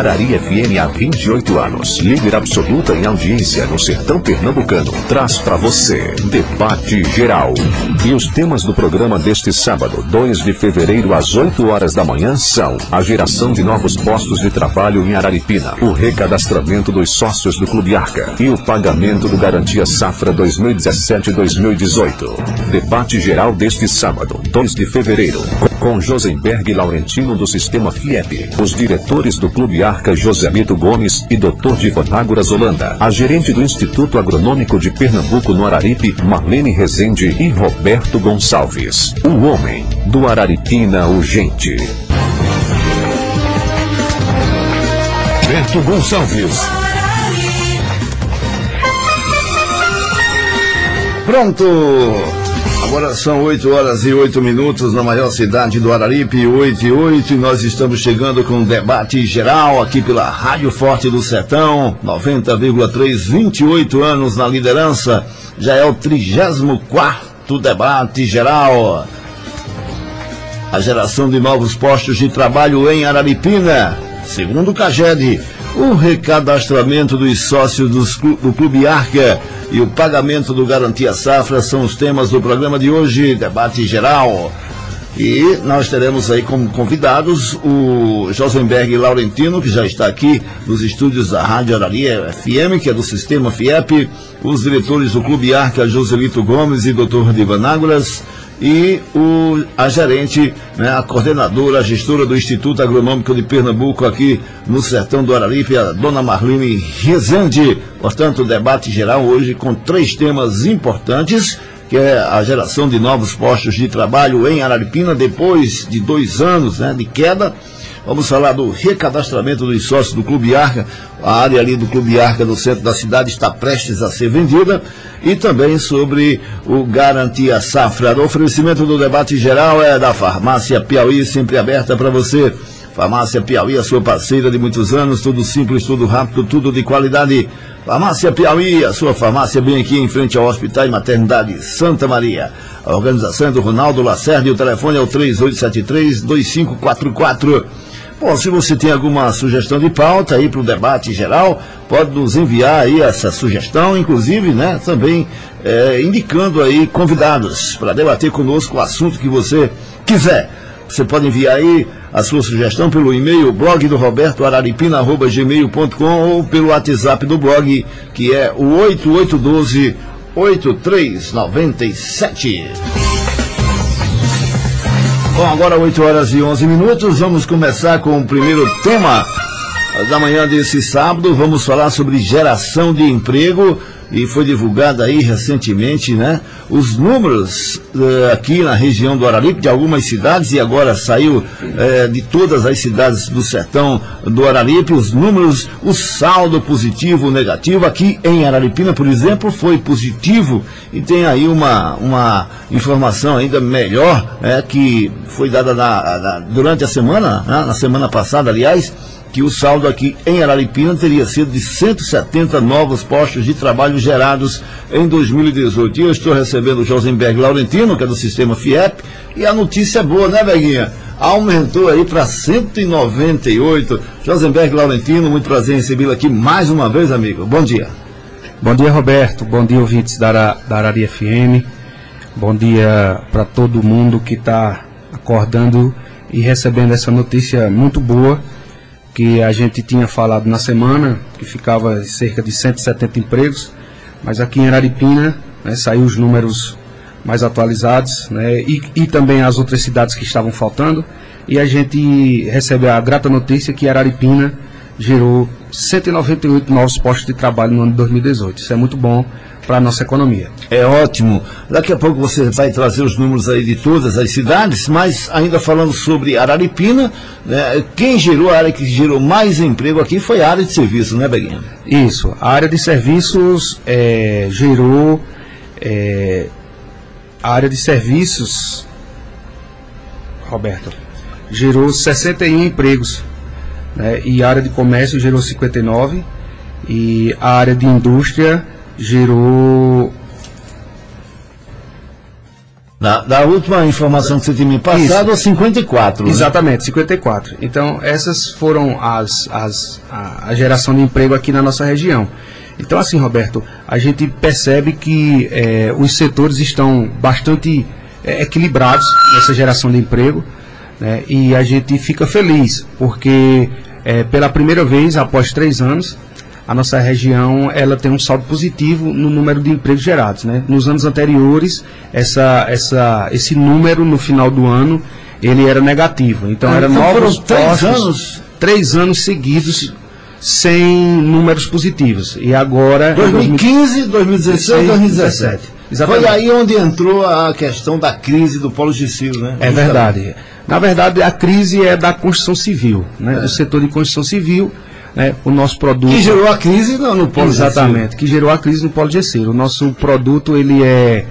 Arari FM há 28 anos, líder absoluta em audiência no sertão pernambucano, traz para você Debate Geral. E os temas do programa deste sábado, 2 de fevereiro, às 8 horas da manhã, são a geração de novos postos de trabalho em Araripina, o recadastramento dos sócios do Clube Arca e o pagamento do Garantia Safra 2017-2018. Debate Geral deste sábado, 2 de fevereiro, com Josenberg Laurentino do Sistema FIEP, os diretores do Clube Arca Joselito Gomes e Dr. Divanágoras Holanda, a gerente do Instituto Agronômico de Pernambuco no Araripe, Marlene Rezende e Roberto Gonçalves, o homem do Araripina Urgente. Roberto Gonçalves. Pronto! Agora são 8 horas e 8 minutos na maior cidade do Araripe, 8 e 8, e nós estamos chegando com um debate geral aqui pela Rádio Forte do Sertão, 90,3, 28 anos na liderança, já é o 34º debate geral. A geração de novos postos de trabalho em Araripina, segundo o CAGED, o recadastramento dos sócios do Clube Arca e o pagamento do Garantia Safra são os temas do programa de hoje, debate geral. E nós teremos aí como convidados o Josenberg Laurentino, que já está aqui nos estúdios da Rádio Arari FM, que é do Sistema FIEP, os diretores do Clube Arca, Joselito Gomes e Dr. Divanágoras, e a gerente, né, a coordenadora, a gestora do Instituto Agronômico de Pernambuco aqui no sertão do Araripe, a dona Marlene Rezende. Portanto, debate geral hoje com 3 temas importantes, que é a geração de novos postos de trabalho em Araripina depois de 2 anos, né, de queda. Vamos falar do recadastramento dos sócios do Clube Arca. A área ali do Clube Arca no centro da cidade está prestes a ser vendida. E também sobre o Garantia Safra. O oferecimento do debate geral é da Farmácia Piauí, sempre aberta para você. Farmácia Piauí, a sua parceira de muitos anos, tudo simples, tudo rápido, tudo de qualidade. Farmácia Piauí, a sua farmácia bem aqui em frente ao Hospital e Maternidade Santa Maria. A organização é do Ronaldo Lacerda e o telefone é o 3873-2544. Bom, se você tem alguma sugestão de pauta aí para o debate geral, pode nos enviar aí essa sugestão, inclusive, né, também indicando aí convidados para debater conosco o assunto que você quiser. Você pode enviar aí a sua sugestão pelo e-mail blog do Roberto araripina@gmail.com ou pelo WhatsApp do blog, que é o 8812-8397. Bom, agora 8 horas e 11 minutos, vamos começar com o primeiro tema da manhã desse sábado. Vamos falar sobre geração de emprego, e foi divulgado aí recentemente, né, os números aqui na região do Araripe, de algumas cidades, e agora saiu de todas as cidades do sertão do Araripe, os números, o saldo positivo, negativo. Aqui em Araripina, por exemplo, foi positivo, e tem aí uma informação ainda melhor, que foi dada durante a semana, né, na semana passada, aliás, que o saldo aqui em Araripina teria sido de 170 novos postos de trabalho gerados em 2018. E eu estou recebendo o Josenberg Laurentino, que é do Sistema FIEP, e a notícia é boa, né, Beguinha? Aumentou aí para 198. Josenberg Laurentino, muito prazer em recebê-lo aqui mais uma vez, amigo. Bom dia. Bom dia, Roberto. Bom dia, ouvintes da Arari FM. Bom dia para todo mundo que está acordando e recebendo essa notícia muito boa, que a gente tinha falado na semana, que ficava cerca de 170 empregos, mas aqui em Araripina, né, saiu os números mais atualizados, né, e também as outras cidades que estavam faltando, e a gente recebe a grata notícia que Araripina gerou 198 novos postos de trabalho no ano de 2018. Isso é muito bom para a nossa economia. É ótimo. Daqui a pouco você vai trazer os números aí de todas as cidades, mas ainda falando sobre Araripina, né, a área que gerou mais emprego aqui foi a área de serviços, né, Beguinha? Isso. A área de serviços gerou... a área de serviços, Roberto, gerou 61 empregos, né, e a área de comércio gerou 59, e a área de indústria gerou Da última informação que você tinha me passado, é 54. Exatamente, né? 54. Então, essas foram a geração de emprego aqui na nossa região. Então, assim, Roberto, a gente percebe que os setores estão bastante equilibrados nessa geração de emprego, né? E a gente fica feliz, porque pela primeira vez, após 3 anos, a nossa região ela tem um saldo positivo no número de empregos gerados, né? Nos anos anteriores, esse número no final do ano, ele era negativo. Então, era novos postos, 3 anos seguidos sem números positivos. E agora... 2015, 2016, 2017. Exatamente. Foi aí onde entrou a questão da crise do polo Gessil, né? É verdade. Na verdade, a crise é da construção civil, né? Do setor de construção civil, né? O nosso produto... Que gerou a crise no polo Gessil. Exatamente, que gerou a crise no polo Gessil. O nosso produto, ele é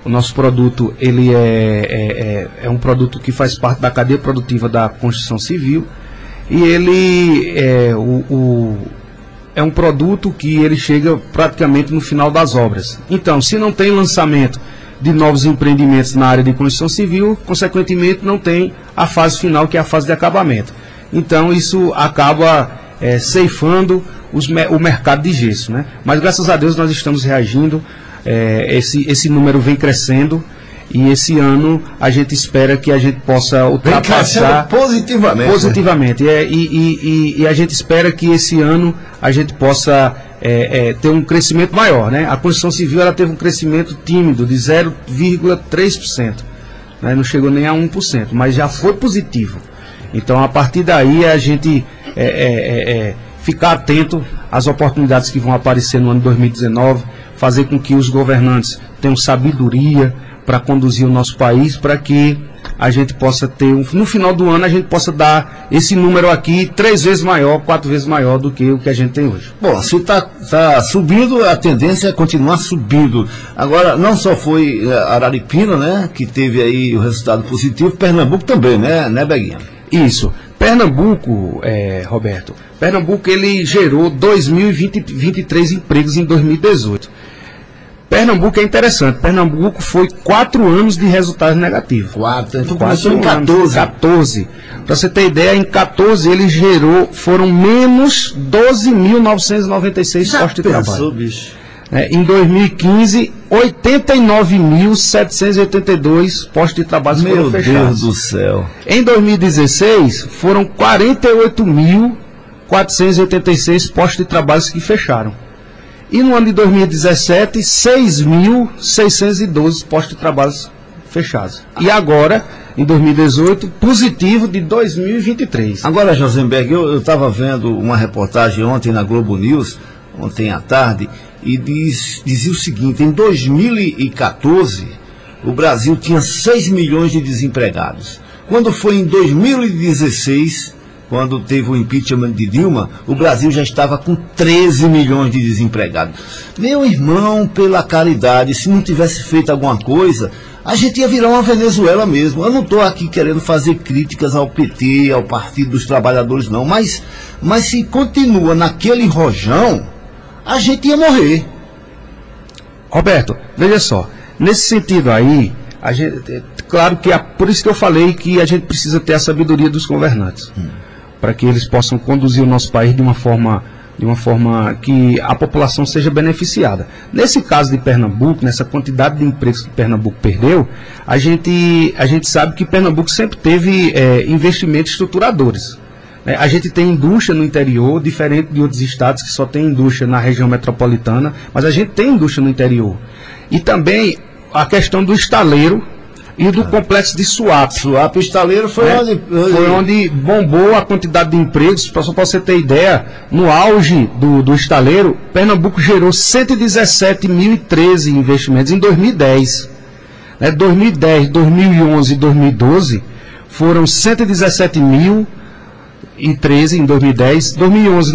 um produto que faz parte da cadeia produtiva da construção civil, e ele é um produto que ele chega praticamente no final das obras. Então, se não tem lançamento de novos empreendimentos na área de construção civil, consequentemente não tem a fase final, que é a fase de acabamento. Então, isso acaba ceifando o mercado de gesso, né? Mas, graças a Deus, nós estamos reagindo, esse número vem crescendo, e esse ano a gente espera que a gente possa ultrapassar positivamente. E a gente espera que esse ano a gente possa ter um crescimento maior, né? A construção civil ela teve um crescimento tímido de 0,3%, né? Não chegou nem a 1%, mas já foi positivo. Então, a partir daí, a gente ficar atento às oportunidades que vão aparecer no ano 2019, fazer com que os governantes tenham sabedoria para conduzir o nosso país, para que a gente possa ter, no final do ano, a gente possa dar esse número aqui 3 vezes maior, 4 vezes maior do que o que a gente tem hoje. Bom, se está subindo, a tendência é continuar subindo. Agora, não só foi Araripina, né, que teve aí o resultado positivo, Pernambuco também, né, Beguinha? Isso. Pernambuco, Roberto, Pernambuco ele gerou 2.023 empregos em 2018. Pernambuco é interessante. Pernambuco foi 4 anos de resultados negativos. 4, então começou em 14. Para você ter ideia, em 14 ele foram menos 12.996 postos de trabalho. Bicho. Em 2015, 89.782 postos de trabalho foram fechados. Meu Deus do céu. Em 2016, foram 48.486 postos de trabalho que fecharam. E no ano de 2017, 6.612 postos de trabalho fechados. E agora, em 2018, positivo de 2023. Agora, Josenberg, eu estava vendo uma reportagem ontem na Globo News, ontem à tarde, e dizia o seguinte: em 2014, o Brasil tinha 6 milhões de desempregados. Quando foi em 2016... quando teve o impeachment de Dilma, o Brasil já estava com 13 milhões de desempregados. Meu irmão, pela caridade, se não tivesse feito alguma coisa, a gente ia virar uma Venezuela mesmo. Eu não estou aqui querendo fazer críticas ao PT, ao Partido dos Trabalhadores, não. Mas se continua naquele rojão, a gente ia morrer. Roberto, veja só, nesse sentido aí, claro que por isso que eu falei que a gente precisa ter a sabedoria dos governantes. Para que eles possam conduzir o nosso país de uma forma que a população seja beneficiada. Nesse caso de Pernambuco, nessa quantidade de empregos que Pernambuco perdeu, a gente sabe que Pernambuco sempre teve investimentos estruturadores. A gente tem indústria no interior, diferente de outros estados que só tem indústria na região metropolitana, mas a gente tem indústria no interior. E também a questão do estaleiro e do complexo de Suape. Suape, o estaleiro foi onde bombou a quantidade de empregos. Só para você ter ideia, no auge do estaleiro, Pernambuco gerou 117.013 investimentos em 2010. 2010, 2011 e 2012 foram 117.013 em 2010, 2011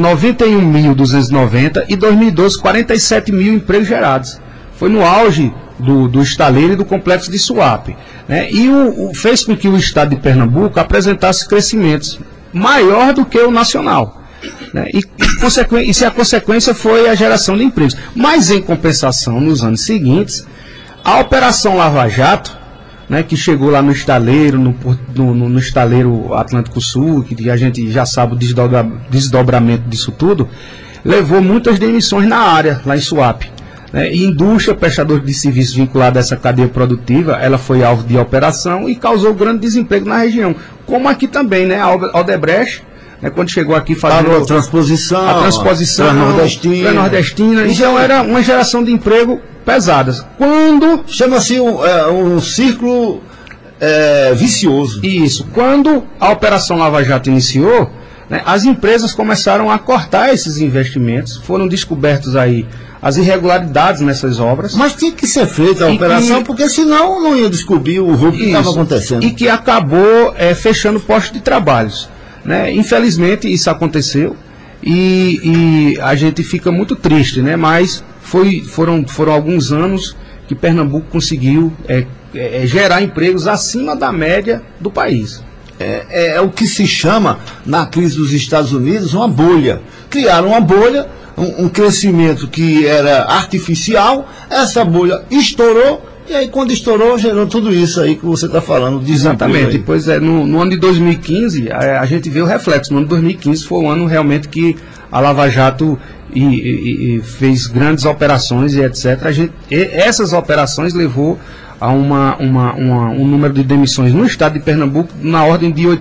91.290 e 2012 47 mil empregos gerados. Foi no auge do estaleiro e do complexo de Suape, né? E fez com que o estado de Pernambuco apresentasse crescimentos maior do que o nacional, né? E a consequência foi a geração de empregos. Mas, em compensação, nos anos seguintes, a Operação Lava Jato né, que chegou lá no estaleiro, no estaleiro Atlântico Sul, que a gente já sabe o desdobramento disso tudo, levou muitas demissões na área, lá em Suape. Né, e indústria, prestador de serviços vinculado a essa cadeia produtiva, ela foi alvo de operação e causou grande desemprego na região. Como aqui também, né, a Odebrecht, né, quando chegou aqui fazendo a transposição nordestina, então era uma geração de emprego pesadas. Quando chama-se um círculo vicioso. Isso. Quando a Operação Lava Jato iniciou, né, as empresas começaram a cortar esses investimentos, foram descobertos aí as irregularidades nessas obras. Mas tinha que ser feita a operação, porque senão não ia descobrir o roubo que estava acontecendo. E que acabou fechando postos de trabalhos. Né? Infelizmente isso aconteceu e a gente fica muito triste, né? Mas foram alguns anos que Pernambuco conseguiu gerar empregos acima da média do país. É o que se chama, na crise dos Estados Unidos, uma bolha. Criaram uma bolha, um crescimento que era artificial, essa bolha estourou, e aí quando estourou, gerou tudo isso aí que você está falando. Exatamente. Pois no ano de 2015, a gente vê o reflexo. No ano de 2015 foi um ano realmente que a Lava Jato fez grandes operações e etc. Essas operações levou a um número de demissões no estado de Pernambuco na ordem de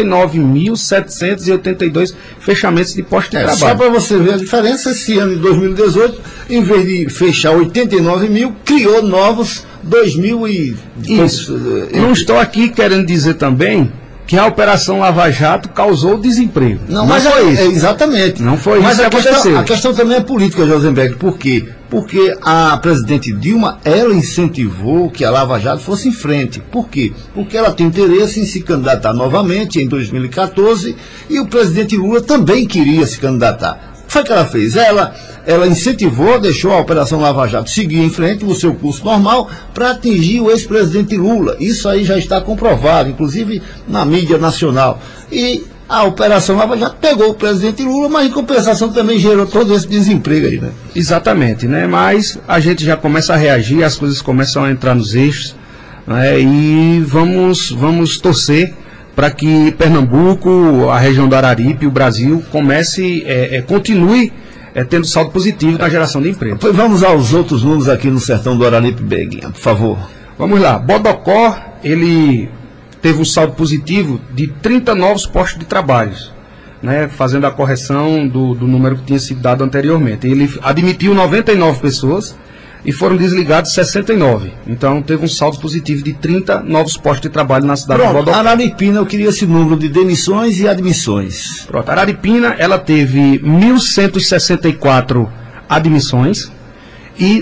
89.782 fechamentos de postos de trabalho. Só para você ver a diferença, esse ano de 2018, em vez de fechar 89 mil, criou novos 2.000 e... Isso. Não estou aqui querendo dizer também que a Operação Lava Jato causou desemprego. Não mas foi isso. Exatamente. Não foi isso que aconteceu. A questão também é política, Josenberg. Por quê? Porque a presidente Dilma, ela incentivou que a Lava Jato fosse em frente. Por quê? Porque ela tem interesse em se candidatar novamente em 2014 e o presidente Lula também queria se candidatar. O que foi que ela fez? Ela incentivou, deixou a Operação Lava Jato seguir em frente o seu curso normal para atingir o ex-presidente Lula. Isso aí já está comprovado, inclusive na mídia nacional. E a Operação Lava Jato pegou o presidente Lula, mas em compensação também gerou todo esse desemprego aí, né? Exatamente, né? Mas a gente já começa a reagir, as coisas começam a entrar nos eixos, né? E vamos torcer para que Pernambuco, a região do Araripe, o Brasil, continue tendo saldo positivo na geração de emprego. Pois vamos aos outros números aqui no sertão do Araripe, Beguinha, por favor. Vamos lá. Bodocó, ele teve um saldo positivo de 30 novos postos de trabalho, né, fazendo a correção do número que tinha sido dado anteriormente. Ele admitiu 99 pessoas e foram desligados 69. Então teve um saldo positivo de 30 novos postos de trabalho na cidade de Bodocó. Araripina, eu queria esse número de demissões e admissões. Pronto, Araripina, ela teve 1.164 admissões e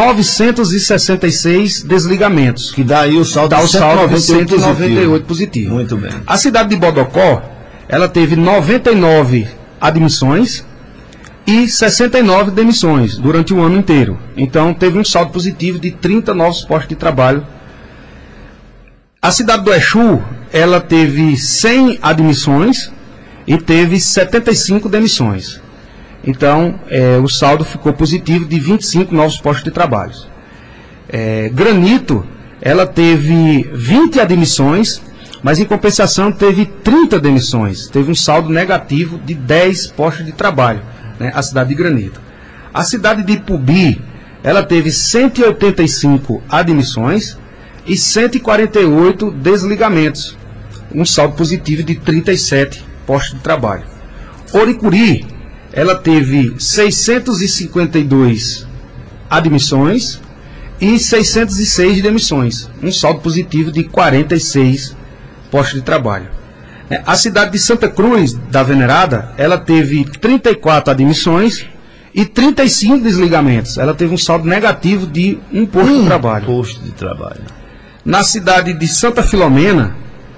966 desligamentos. Que dá aí o saldo de 198 positivo. Muito bem. A cidade de Bodocó, ela teve 99 admissões e 69 demissões durante o ano inteiro. Então teve um saldo positivo de 30 novos postos de trabalho. A cidade do Exu, ela teve 100 admissões e teve 75 demissões. Então o saldo ficou positivo de 25 novos postos de trabalho. Granito, ela teve 20 admissões, mas em compensação teve 30 demissões. Teve um saldo negativo de 10 postos de trabalho. Né, a cidade de Granito. A cidade de Ipubi, ela teve 185 admissões e 148 desligamentos, um saldo positivo de 37 postos de trabalho. Oricuri, ela teve 652 admissões e 606 demissões, um saldo positivo de 46 postos de trabalho. A cidade de Santa Cruz da Venerada, ela teve 34 admissões e 35 desligamentos. Ela teve um saldo negativo de um posto de trabalho. Posto de trabalho. Na cidade de Santa Filomena,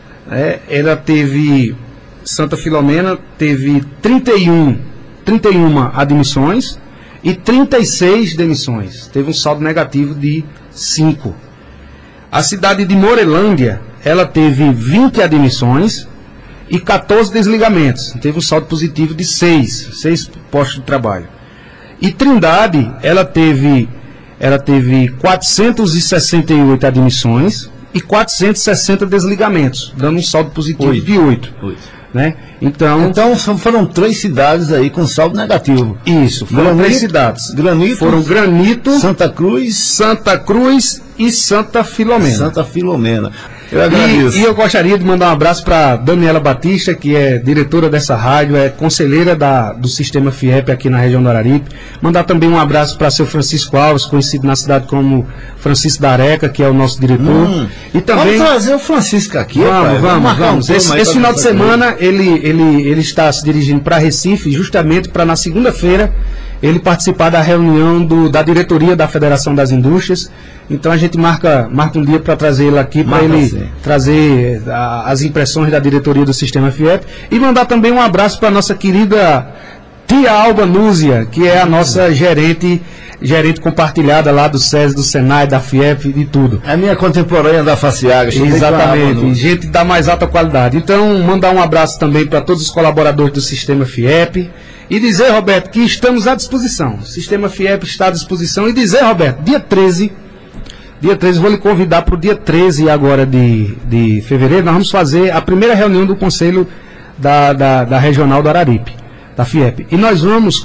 Santa Filomena teve 31 admissões e 36 demissões. Teve um saldo negativo de 5. A cidade de Morelândia, ela teve 20 admissões e 14 desligamentos. Teve um saldo positivo de 6 postos de trabalho. E Trindade, ela teve 468 admissões e 460 desligamentos, dando um saldo positivo de 8. Né? Então foram 3 cidades aí com saldo negativo. Isso, foram 3 cidades. Foram Granito, Santa Cruz e Santa Filomena. Eu agradeço. E eu gostaria de mandar um abraço para Daniela Batista, que é diretora dessa rádio, é conselheira do Sistema FIEP aqui na região do Araripe. Mandar também um abraço para seu Francisco Alves, conhecido na cidade como Francisco da Areca, que é o nosso diretor. E também... Vamos trazer o Francisco aqui. Vamos. Esse final de semana ele está se dirigindo para Recife, justamente para na segunda-feira ele participar da reunião da diretoria da Federação das Indústrias. Então a gente marca um dia para trazer ele aqui, para ele trazer as impressões da diretoria do Sistema FIEP, e mandar também um abraço para a nossa querida tia Alba Núzia, que é a nossa gerente compartilhada lá do SESI, do Senai, da FIEP e tudo. É a minha contemporânea da Faciaga. Exatamente, gente da mais alta qualidade. Então, mandar um abraço também para todos os colaboradores do Sistema FIEP e dizer, Roberto, que estamos à disposição. O Sistema FIEP está à disposição. E dizer, Roberto, dia 13, vou lhe convidar para o dia 13 agora de fevereiro, nós vamos fazer a primeira reunião do Conselho da Regional do Araripe, da FIEP. E nós vamos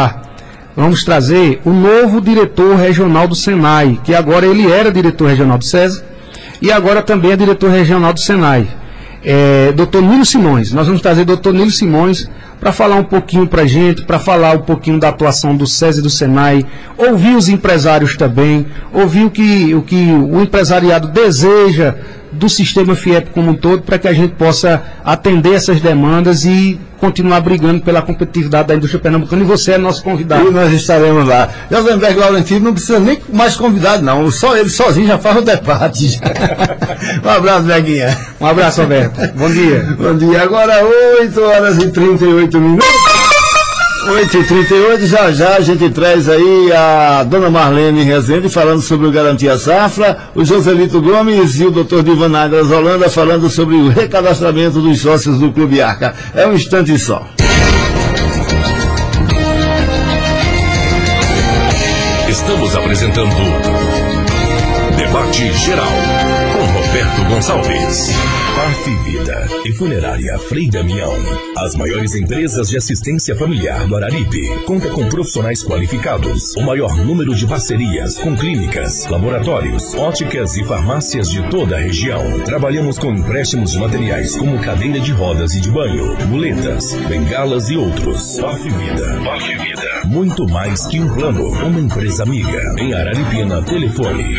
trazer o novo diretor regional do Senai, que agora ele era diretor regional do SESI e agora também é diretor regional do Senai. Dr. Nilo Simões. Nós vamos trazer Dr. Nilo Simões para falar um pouquinho para a gente, para falar um pouquinho da atuação do SESI e do Senai, ouvir os empresários também, ouvir o que o empresariado deseja do Sistema FIEP como um todo, para que a gente possa atender essas demandas e continuar brigando pela competitividade da indústria pernambucana. E você é nosso convidado. E nós estaremos lá. Josenberg Laurentino não precisa nem mais convidado, não. Só ele sozinho já faz o debate. Um abraço, Beguinha. Um abraço, Roberto. Bom dia. Bom dia. Agora 8h38. 8h38, já a gente traz aí a dona Marlene Rezende falando sobre o Garantia Safra, o Joselito Gomes e o Dr. Divan Agras Holanda falando sobre o recadastramento dos sócios do Clube Arca. É um instante só. Estamos apresentando Debate Geral com Roberto Gonçalves. Parque Vida e Funerária Frei Damião. As maiores empresas de assistência familiar do Araripe. Conta com profissionais qualificados. O maior número de parcerias com clínicas, laboratórios, óticas e farmácias de toda a região. Trabalhamos com empréstimos de materiais como cadeira de rodas e de banho, muletas, bengalas e outros. Parque Vida. Muito mais que um plano. Uma empresa amiga. Em Araripina, telefone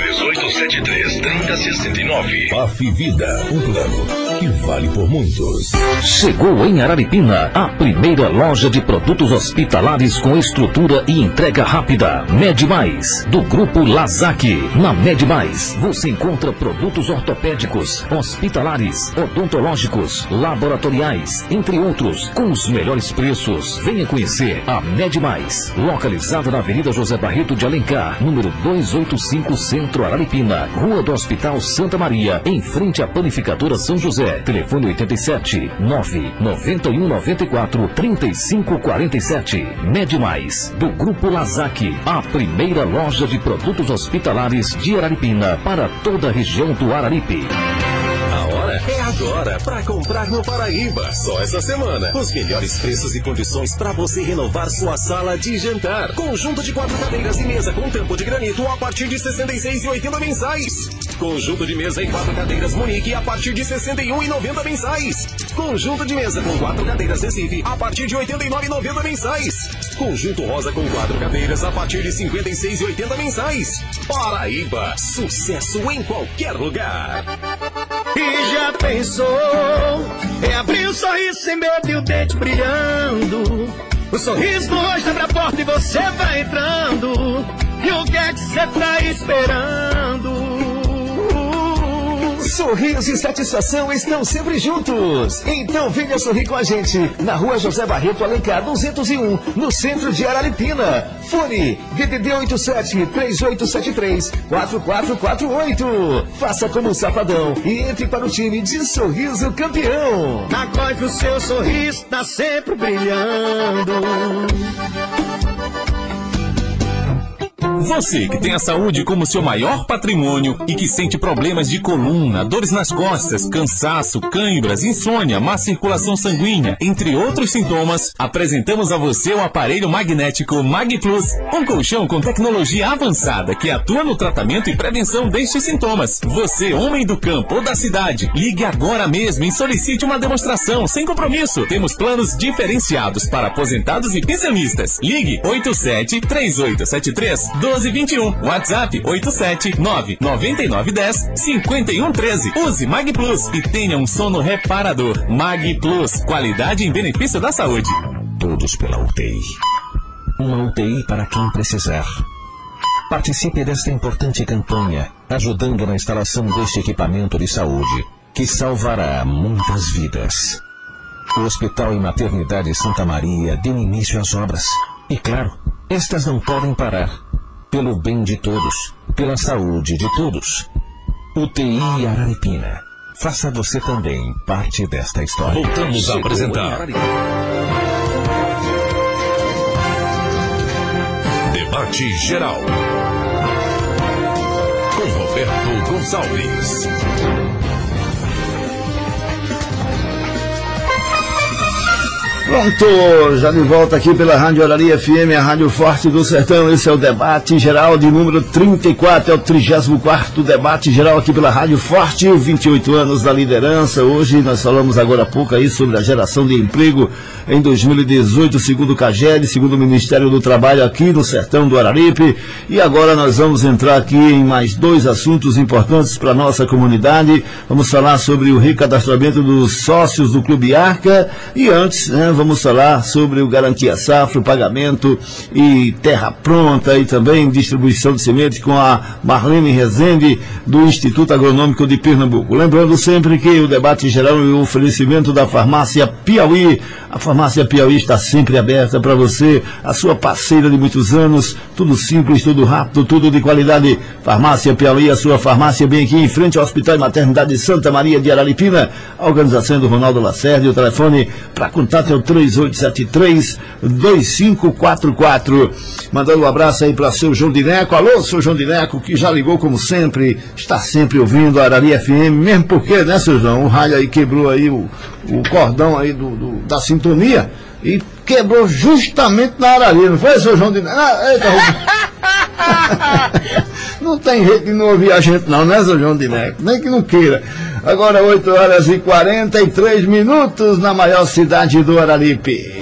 1873-3069. Parque Vida. Um plano que vale por muitos. Chegou em Araripina a primeira loja de produtos hospitalares com estrutura e entrega rápida. MedMais, do Grupo Lazaki. Na MedMais você encontra produtos ortopédicos, hospitalares, odontológicos, laboratoriais, entre outros, com os melhores preços. Venha conhecer a MedMais, localizada na Avenida José Barreto de Alencar, número 285, Centro Araripina, Rua do Hospital Santa Maria, em frente à Panificadora São José. Telefone 87 991 94 35 47. MedMais, do Grupo Lazaki, a primeira loja de produtos hospitalares de Araripina para toda a região do Araripe. É agora para comprar no Paraíba. Só essa semana. Os melhores preços e condições para você renovar sua sala de jantar. Conjunto de 4 cadeiras e mesa com tampo de granito a partir de R$ 66,80 mensais. Conjunto de mesa e 4 cadeiras Munique a partir de R$ 61,90 mensais. Conjunto de mesa com 4 cadeiras Recife a partir de R$ 89,90 mensais. Conjunto rosa com 4 cadeiras a partir de R$ 56,80 mensais. Paraíba, sucesso em qualquer lugar. E já pensou em abrir um sorriso sem medo e o dente brilhando? O sorriso no rosto abre a porta e você vai entrando. E o que é que você tá esperando? Sorriso e satisfação estão sempre juntos. Então venha sorrir com a gente na Rua José Barreto Alencar 201, no centro de Araripina. Fone DDD 87-3873-4448. Faça como o Safadão e entre para o time de Sorriso Campeão. Na Coif o seu sorriso tá sempre brilhando. Você que tem a saúde como seu maior patrimônio e que sente problemas de coluna, dores nas costas, cansaço, cãibras, insônia, má circulação sanguínea, entre outros sintomas, apresentamos a você o aparelho magnético Mag Plus, um colchão com tecnologia avançada que atua no tratamento e prevenção destes sintomas. Você, homem do campo ou da cidade, ligue agora mesmo e solicite uma demonstração sem compromisso. Temos planos diferenciados para aposentados e pensionistas. Ligue 87-3873-1221. WhatsApp 879-9910-5113. Use Mag Plus e tenha um sono reparador. Mag Plus, qualidade em benefício da saúde. Todos pela UTI. Uma UTI para quem precisar. Participe desta importante campanha, ajudando na instalação deste equipamento de saúde, que salvará muitas vidas. O Hospital e Maternidade Santa Maria deu início às obras. E claro, estas não podem parar. Pelo bem de todos, pela saúde de todos. UTI Araripina. Faça você também parte desta história. Voltamos a apresentar Debate Geral com Roberto Gonçalves. Pronto, já de volta aqui pela Rádio Araria FM, a Rádio Forte do Sertão. Esse é o Debate Geral de número 34, é o 34º Debate Geral aqui pela Rádio Forte, 28 anos da liderança. Hoje nós falamos agora há pouco aí sobre a geração de emprego em 2018, segundo o CAGED, segundo o Ministério do Trabalho aqui no Sertão do Araripe. E agora nós vamos entrar aqui em mais dois assuntos importantes para a nossa comunidade. Vamos falar sobre o recadastramento dos sócios do Clube Arca e antes, vamos falar sobre o Garantia Safra, o pagamento e terra pronta e também distribuição de sementes com a Marlene Rezende do Instituto Agronômico de Pernambuco. Lembrando sempre que o Debate Geral e o oferecimento da Farmácia Piauí. A Farmácia Piauí está sempre aberta para você, a sua parceira de muitos anos, tudo simples, tudo rápido, tudo de qualidade. Farmácia Piauí, a sua farmácia bem aqui em frente ao Hospital e Maternidade Santa Maria de Araripina. A organização do Ronaldo Lacerda, o telefone para contato é o 3873-2544. Mandando um abraço aí para seu João Dineco. Alô, seu João Dineco, que já ligou como sempre, está sempre ouvindo a Araria FM, mesmo porque, né, seu João, o raio aí quebrou aí o cordão aí da sintonia e quebrou justamente na Araria, não foi, seu João Dineco? Não tem jeito de não ouvir a gente não, né, seu João Dineco? Nem que não queira. Agora 8h43 na maior cidade do Araripe.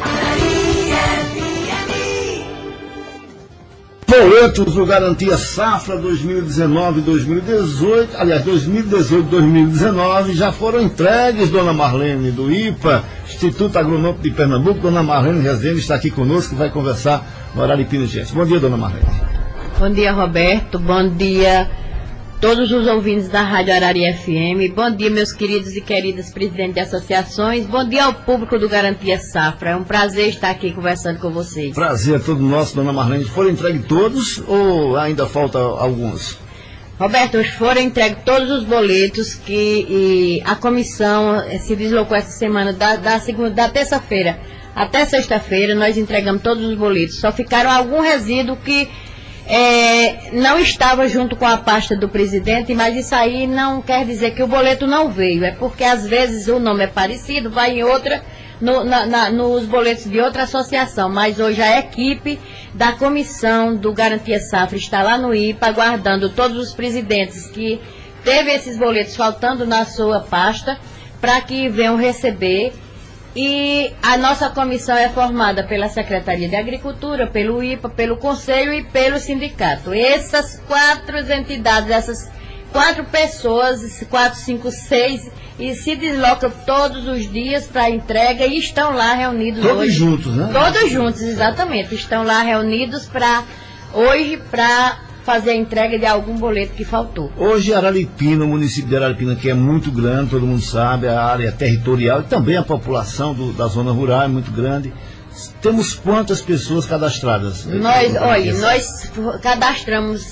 Boletos do Garantia Safra 2019-2018, aliás, 2018-2019 já foram entregues, dona Marlene, do IPA, Instituto Agronômico de Pernambuco. Dona Marlene Rezende está aqui conosco e vai conversar no Araripina Gente. Bom dia, dona Marlene. Bom dia, Roberto. Bom dia todos os ouvintes da Rádio Araria FM. Bom dia, meus queridos e queridas presidentes de associações. Bom dia ao público do Garantia Safra. É um prazer estar aqui conversando com vocês. Prazer é todo nosso, dona Marlene. Foram entregues todos ou ainda falta alguns? Roberto, foram entregues todos os boletos que a comissão se deslocou essa semana, da terça-feira até sexta-feira. Nós entregamos todos os boletos. Só ficaram algum resíduo que não estava junto com a pasta do presidente, mas isso aí não quer dizer que o boleto não veio. É porque às vezes o nome é parecido, vai em outra, nos boletos de outra associação. Mas hoje a equipe da comissão do Garantia Safra está lá no IPA, aguardando todos os presidentes que teve esses boletos faltando na sua pasta, para que venham receber. E a nossa comissão é formada pela Secretaria de Agricultura, pelo IPA, pelo Conselho e pelo Sindicato. Essas 4 entidades, essas 4 pessoas, 4, 5, 6, e se deslocam todos os dias para a entrega e estão lá reunidos todos hoje. Todos juntos, né? Todos juntos, exatamente. Estão lá reunidos hoje para fazer a entrega de algum boleto que faltou. Hoje Araripina, o município de Araripina, que é muito grande, todo mundo sabe, a área territorial e também a população da zona rural é muito grande. Temos quantas pessoas cadastradas? Nós cadastramos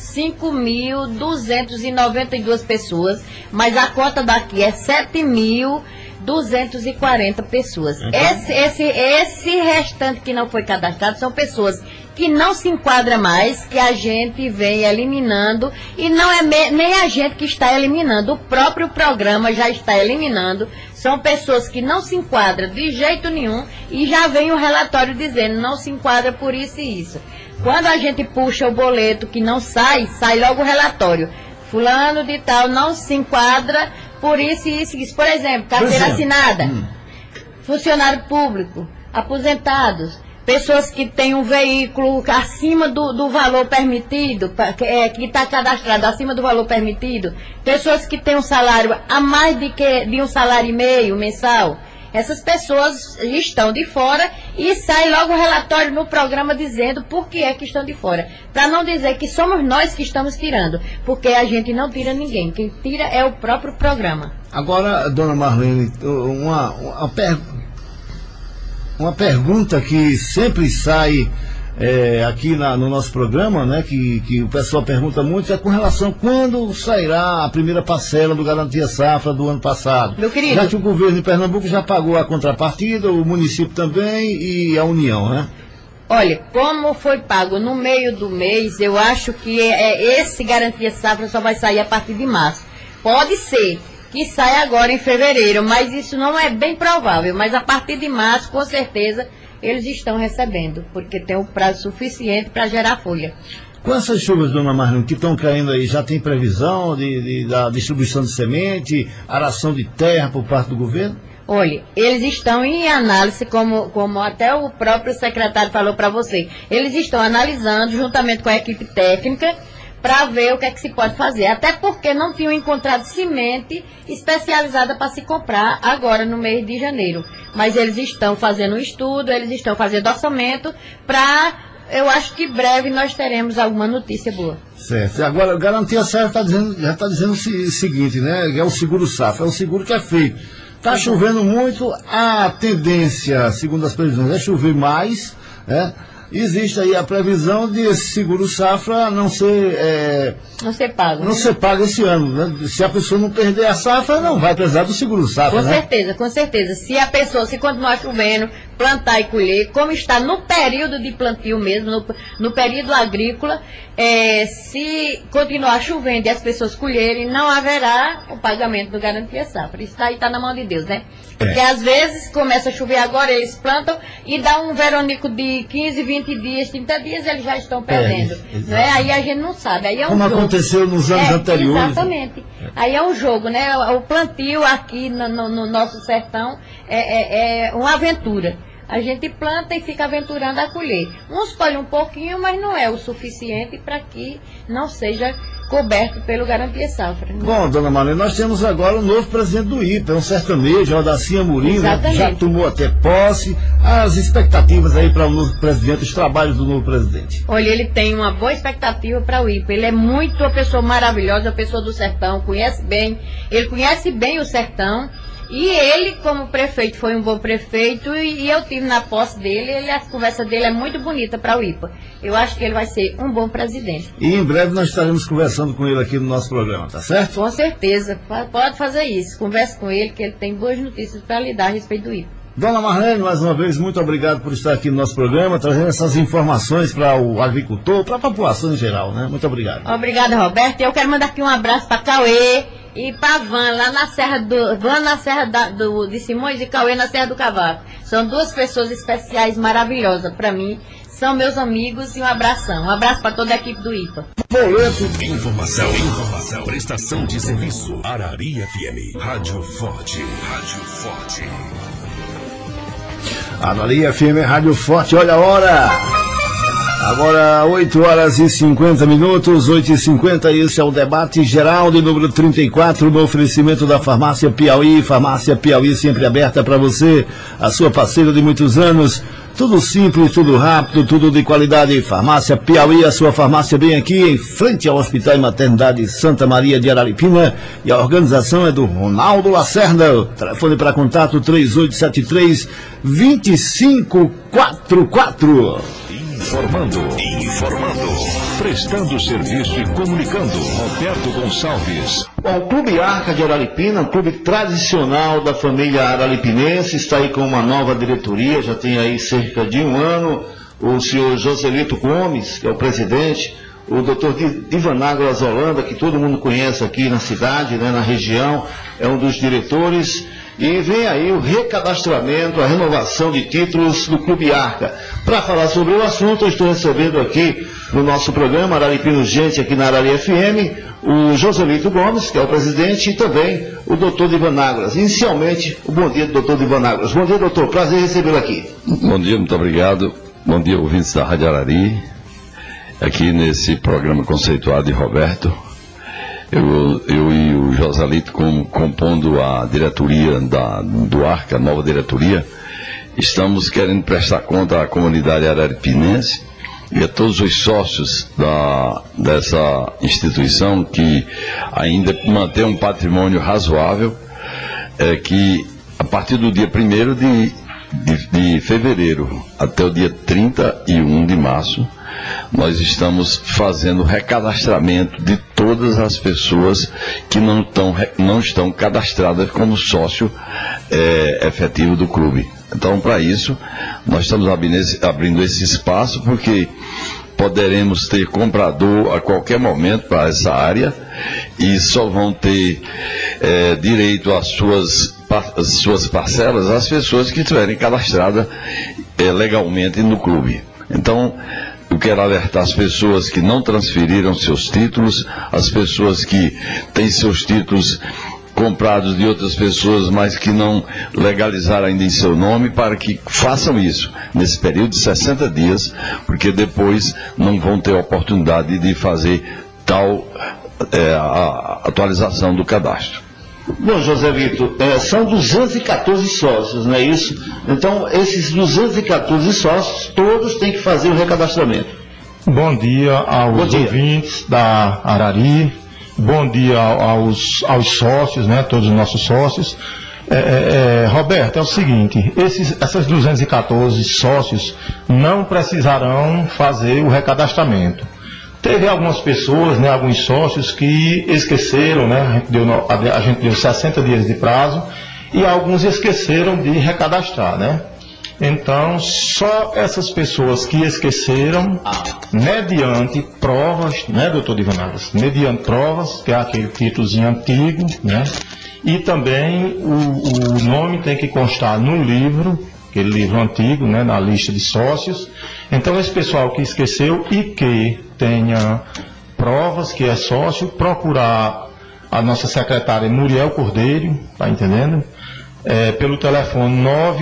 5.292 pessoas, mas a cota daqui é 7.240 pessoas. Esse restante que não foi cadastrado são pessoas que não se enquadra mais, que a gente vem eliminando, e não é nem a gente que está eliminando, o próprio programa já está eliminando. São pessoas que não se enquadram de jeito nenhum e já vem o relatório dizendo, não se enquadra por isso e isso. Quando a gente puxa o boleto que não sai logo o relatório. Fulano de tal não se enquadra por isso e isso. Por exemplo, carteira assinada, funcionário público, aposentados, pessoas que têm um veículo acima do valor permitido, que está cadastrado acima do valor permitido, pessoas que têm um salário a mais de um salário e meio mensal. Essas pessoas estão de fora e sai logo o relatório no programa dizendo por que é que estão de fora. Para não dizer que somos nós que estamos tirando, porque a gente não tira ninguém. Quem tira é o próprio programa. Agora, dona Marlene, uma pergunta que sempre sai aqui no nosso programa, né, que o pessoal pergunta muito, é com relação a quando sairá a primeira parcela do Garantia Safra do ano passado. Meu querido, já que o governo de Pernambuco já pagou a contrapartida, o município também e a União, né? Olha, como foi pago no meio do mês, eu acho que esse Garantia Safra só vai sair a partir de março. Pode ser que saia agora em fevereiro, mas isso não é bem provável. Mas a partir de março, com certeza, eles estão recebendo, porque tem um prazo suficiente para gerar folha. Com essas chuvas, dona Marlene, que estão caindo aí, já tem previsão da distribuição de semente, aração de terra por parte do governo? Olha, eles estão em análise, como até o próprio secretário falou para você. Eles estão analisando, juntamente com a equipe técnica, para ver o que é que se pode fazer. Até porque não tinham encontrado semente especializada para se comprar agora no mês de janeiro. Mas eles estão fazendo um estudo, eles estão fazendo orçamento para, eu acho que breve nós teremos alguma notícia boa. Certo. Agora, Garantia Safra já está dizendo o seguinte, né? É o seguro safra, é o seguro que é feito. Está chovendo muito, a tendência, segundo as previsões, é chover mais, né? Existe aí a previsão de esse seguro safra não ser pago esse ano, né? Se a pessoa não perder a safra, não vai precisar do seguro safra, com certeza. Se a pessoa, se continuar chovendo, plantar e colher, como está no período de plantio mesmo, no período agrícola, se continuar chovendo e as pessoas colherem, não haverá o pagamento do Garantia Safra. Isso aí está na mão de Deus, né? Porque às vezes começa a chover agora, eles plantam e dá um veranico de 15, 20 dias, 30 dias, eles já estão perdendo. Né? Aí a gente não sabe. Aí como aconteceu nos anos anteriores. Exatamente. Aí é um jogo, né? O plantio aqui no nosso sertão é uma aventura. A gente planta e fica aventurando a colher. Uns colhem um pouquinho, mas não é o suficiente para que não seja coberto pelo Garantia Safra. Né? Bom, dona Marlene, nós temos agora o novo presidente do IPA, é um sertanejo, Aldaci Amorim, né? Já tomou até posse. As expectativas aí para o novo presidente, os trabalhos do novo presidente. Olha, ele tem uma boa expectativa para o IPA. Ele é muito uma pessoa maravilhosa, uma pessoa do sertão, ele conhece bem o sertão. E ele, como prefeito, foi um bom prefeito e eu tive na posse dele, a conversa dele é muito bonita para o IPA. Eu acho que ele vai ser um bom presidente. E em breve nós estaremos conversando com ele aqui no nosso programa, tá certo? Com certeza, pode fazer isso. Converse com ele, que ele tem boas notícias para lhe dar a respeito do IPA. Dona Marlene, mais uma vez, muito obrigado por estar aqui no nosso programa, trazendo essas informações para o agricultor, para a população em geral, né? Muito obrigado. Obrigada, Roberto. Eu quero mandar aqui um abraço para Cauê e para Van, lá na Serra de Simões e Cauê na Serra do Cavaco. São duas pessoas especiais, maravilhosas para mim. São meus amigos e um abração. Um abraço para toda a equipe do IPA. Boleto. Informação. Prestação de serviço. Arari FM. Rádio Forte. Arari FM, Rádio Forte, olha a hora. Agora 8 horas e 50 minutos, 8h50, esse é o debate geral de número 34, no oferecimento da Farmácia Piauí. Farmácia Piauí sempre aberta para você, a sua parceira de muitos anos. Tudo simples, tudo rápido, tudo de qualidade. Farmácia Piauí, a sua farmácia bem aqui, em frente ao Hospital e Maternidade Santa Maria de Araripina. E a organização é do Ronaldo Lacerda. O telefone para contato 3873-2544. Informando, prestando serviço e comunicando. Roberto Gonçalves. Bom, o Clube Arca de Araripina, um clube tradicional da família araripinense, está aí com uma nova diretoria, já tem aí cerca de um ano. o senhor Joselito Gomes, que é o presidente, o doutor Divanágras Holanda, que todo mundo conhece aqui na cidade, né, na região, é um dos diretores, e vem aí o recadastramento, a renovação de títulos do Clube Arca. Para falar sobre o assunto, eu estou recebendo aqui no nosso programa Araripino Gente, aqui na Arari FM, o Joselito Gomes, que é o presidente, e também o doutor Divanágras. Inicialmente, o bom dia do doutor Divanágras. Bom dia, doutor, prazer recebê-lo aqui. Bom dia, muito obrigado. Bom dia, ouvintes da Rádio Arari, aqui nesse programa conceituado de Roberto. Eu e o Joselito, compondo a diretoria do Arca, a nova diretoria, estamos querendo prestar conta à comunidade araripinense e a todos os sócios dessa instituição que ainda mantém um patrimônio razoável, que a partir do dia 1º de fevereiro até o dia 31 de março, nós estamos fazendo recadastramento de todas as pessoas que não estão cadastradas como sócio efetivo do clube. Então, para isso, nós estamos abrindo esse espaço, porque poderemos ter comprador a qualquer momento para essa área e só vão ter direito às suas parcelas as pessoas que estiverem cadastradas legalmente no clube. Então, eu quero alertar as pessoas que não transferiram seus títulos, as pessoas que têm seus títulos comprados de outras pessoas, mas que não legalizaram ainda em seu nome, para que façam isso nesse período de 60 dias, porque depois não vão ter oportunidade de fazer tal a atualização do cadastro. Bom, Joselito, são 214 sócios, não é isso? Então, esses 214 sócios, todos têm que fazer o recadastramento. Bom dia aos ouvintes da Arari, bom dia aos sócios, né, todos os nossos sócios. Roberto, é o seguinte, essas 214 sócios não precisarão fazer o recadastramento. Teve algumas pessoas, né, alguns sócios que esqueceram, né, a gente deu 60 dias de prazo, e alguns esqueceram de recadastrar, né? Então, só essas pessoas que esqueceram, mediante provas, né, doutor Divanágras? Mediante provas, que é aquele títulozinho antigo, né? E também o nome tem que constar no livro, aquele livro antigo, né, na lista de sócios. Então, esse pessoal que esqueceu e que tenha provas que é sócio, procurar a nossa secretária Muriel Cordeiro, tá entendendo? Pelo telefone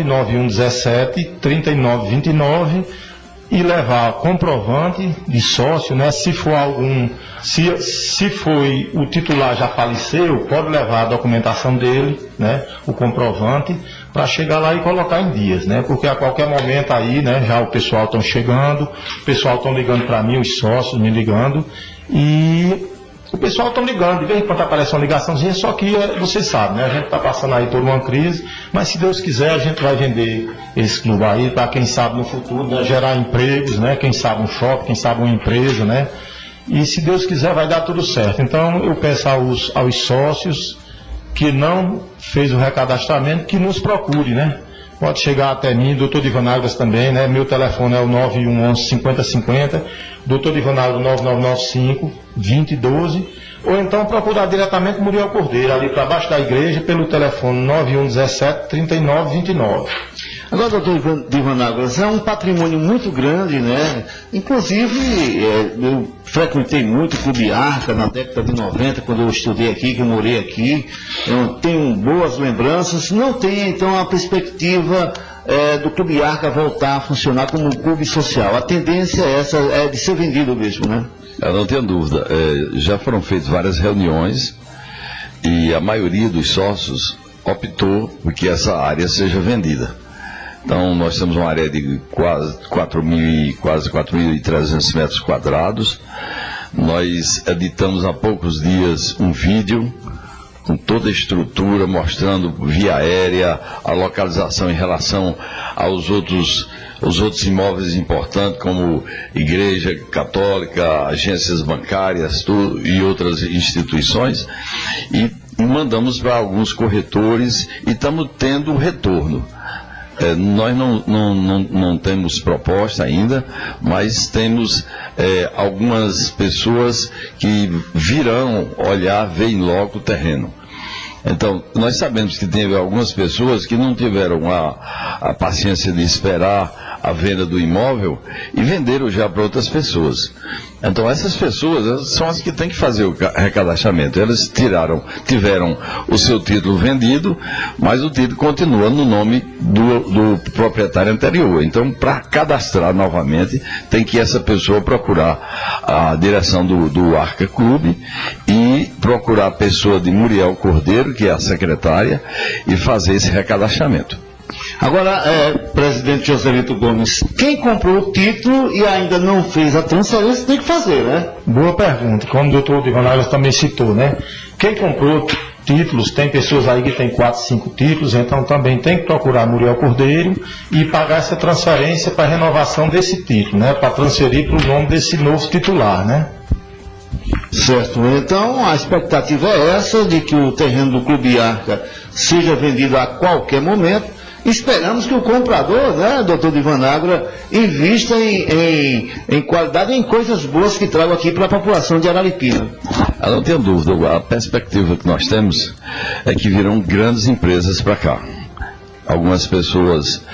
99117-3929 e levar comprovante de sócio, né? Se for se foi o titular já faleceu, pode levar a documentação dele, né? O comprovante, para chegar lá e colocar em dias, né? Porque a qualquer momento aí, né? Já o pessoal estão chegando, o pessoal estão ligando para mim, os sócios me ligando, e o pessoal está ligando, de vez em quando aparece uma ligaçãozinha, só que você sabe, né? A gente está passando aí por uma crise, mas se Deus quiser a gente vai vender esse clube aí para quem sabe no futuro, né, gerar empregos, né? Quem sabe um shopping, quem sabe uma empresa, né? E se Deus quiser vai dar tudo certo. Então eu peço aos sócios que não fez o recadastramento, que nos procure, né? Pode chegar até mim, doutor Divanágras também, né? Meu telefone é o 9111-5050, doutor Divanágras 9995-2012, ou então procurar diretamente Muriel Cordeiro, ali para baixo da igreja, pelo telefone 9117-3929. Agora, doutor Divanágras, é um patrimônio muito grande, né? Inclusive, eu frequentei muito o Clube Arca na década de 90, quando eu estudei aqui, que eu morei aqui. Eu tenho boas lembranças. Não tem, então, a perspectiva do Clube Arca voltar a funcionar como um clube social. A tendência é de ser vendido mesmo, né? Eu não tenho dúvida. Já foram feitas várias reuniões e a maioria dos sócios optou por que essa área seja vendida. Então, nós temos uma área de quase 4.300 metros quadrados. Nós editamos há poucos dias um vídeo com toda a estrutura, mostrando via aérea a localização em relação aos outros imóveis importantes, como igreja católica, agências bancárias e outras instituições. E mandamos para alguns corretores e estamos tendo retorno. Nós não temos proposta ainda, mas temos algumas pessoas que virão olhar, veem logo o terreno. Então, nós sabemos que teve algumas pessoas que não tiveram a paciência de esperar a venda do imóvel e venderam já para outras pessoas. Então, essas pessoas são as que têm que fazer o recadastramento. Elas tiveram o seu título vendido, mas o título continua no nome do proprietário anterior. Então, para cadastrar novamente, tem que essa pessoa procurar a direção do Arca Clube e procurar a pessoa de Muriel Cordeiro, que é a secretária, e fazer esse recadastramento. Agora, presidente Joselito Gomes, quem comprou o título e ainda não fez a transferência tem que fazer, né? Boa pergunta, como o doutor Divanagras também citou, né? Quem comprou títulos, tem pessoas aí que tem 4, 5 títulos, então também tem que procurar Muriel Cordeiro e pagar essa transferência para renovação desse título, né? Para transferir para o nome desse novo titular, né? Certo, então a expectativa é essa, de que o terreno do Clube Arca seja vendido a qualquer momento. Esperamos que o comprador, né, doutor Divanagro, invista em qualidade, em coisas boas que trago aqui para a população de Araripina. Eu não tenho dúvida, a perspectiva que nós temos é que virão grandes empresas para cá. Algumas pessoas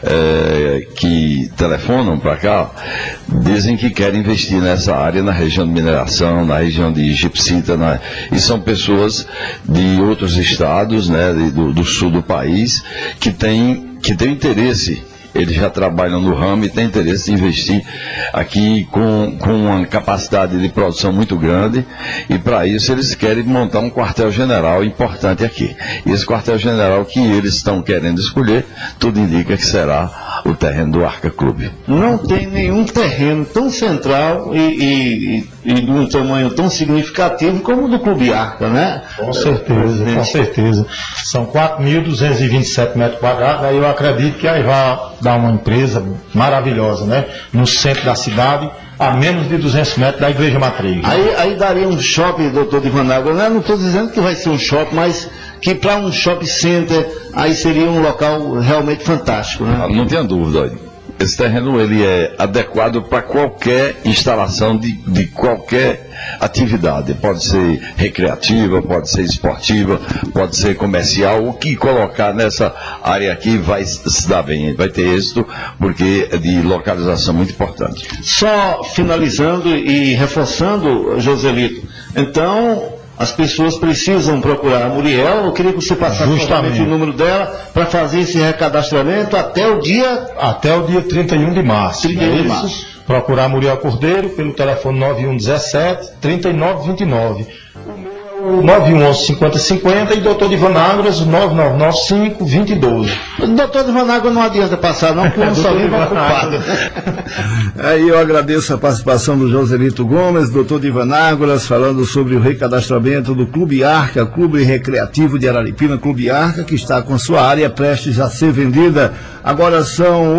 que telefonam para cá dizem que querem investir nessa área, na região de mineração, na região de Gipsita, e são pessoas de outros estados, né, do sul do país, que têm interesse. Eles já trabalham no ramo e têm interesse em investir aqui com uma capacidade de produção muito grande, e para isso eles querem montar um quartel-general importante aqui. E esse quartel-general que eles estão querendo escolher, tudo indica que será o terreno do Arca Clube. Não tem nenhum terreno tão central e de um tamanho tão significativo como o do Clube Arca, né? Com certeza, com certeza. São 4.227 metros quadrados, aí eu acredito que aí vai dar uma empresa maravilhosa, né? No centro da cidade, a menos de 200 metros da Igreja Matriz. Aí daria um shopping, doutor Divanagro, né? Não estou dizendo que vai ser um shopping, mas que para um shopping center, aí seria um local realmente fantástico, né? Não tenha dúvida, esse terreno ele é adequado para qualquer instalação de qualquer atividade. Pode ser recreativa, pode ser esportiva, pode ser comercial. O que colocar nessa área aqui vai se dar bem, vai ter êxito, porque é de localização muito importante. Só finalizando e reforçando, Joselito, então as pessoas precisam procurar a Muriel. Eu queria que você passasse justamente o número dela para fazer esse recadastramento até o dia 31 de março. 31 de março. Procurar Muriel Cordeiro pelo telefone 9117-3929. 9111-5050 e doutor Divanagras 9995-2012. Doutor Divanagras não adianta passar não, porque eu só vivo ocupado. Aí eu agradeço a participação do Joselito Gomes, doutor Divanagras, falando sobre o recadastramento do Clube Arca, Clube Recreativo de Araripina, Clube Arca, que está com sua área prestes a ser vendida. Agora são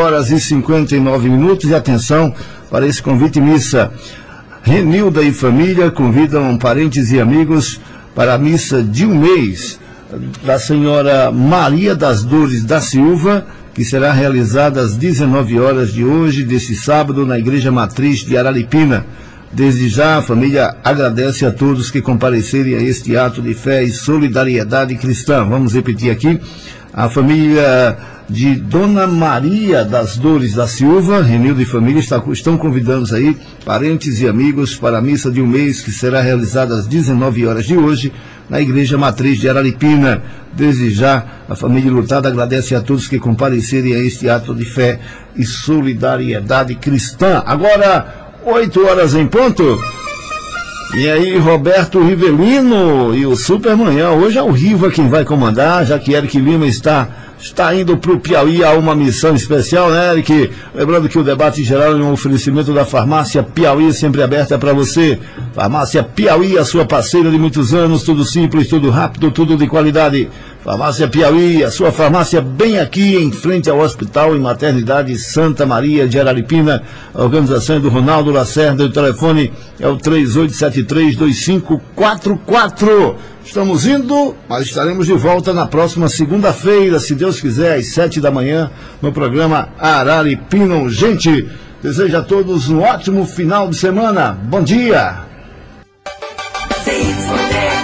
8h59 e atenção para esse convite missa. Renilda e família convidam parentes e amigos para a missa de um mês da senhora Maria das Dores da Silva, que será realizada às 19 horas de hoje, deste sábado, na Igreja Matriz de Araripina. Desde já, a família agradece a todos que comparecerem a este ato de fé e solidariedade cristã. Vamos repetir aqui. A família de Dona Maria das Dores da Silva, Renildo e família, estão convidando aí parentes e amigos para a missa de um mês, que será realizada às 19 horas de hoje, na Igreja Matriz de Araripina. Desde já, a família lutada agradece a todos que comparecerem a este ato de fé e solidariedade cristã. Agora, 8 horas em ponto. E aí, Roberto Rivelino e o Supermanhã. Hoje é o Riva quem vai comandar, já que Eric Lima está indo para o Piauí a uma missão especial, né, Eric? Lembrando que o debate geral é um oferecimento da Farmácia Piauí, sempre aberta para você. Farmácia Piauí, a sua parceira de muitos anos, tudo simples, tudo rápido, tudo de qualidade. Farmácia Piauí, a sua farmácia bem aqui, em frente ao Hospital e Maternidade Santa Maria de Araripina. A organização é do Ronaldo Lacerda, o telefone é o 3873-2544. Estamos indo, mas estaremos de volta na próxima segunda-feira, se Deus quiser, às 7 da manhã, no programa Araripina. Gente, desejo a todos um ótimo final de semana. Bom dia!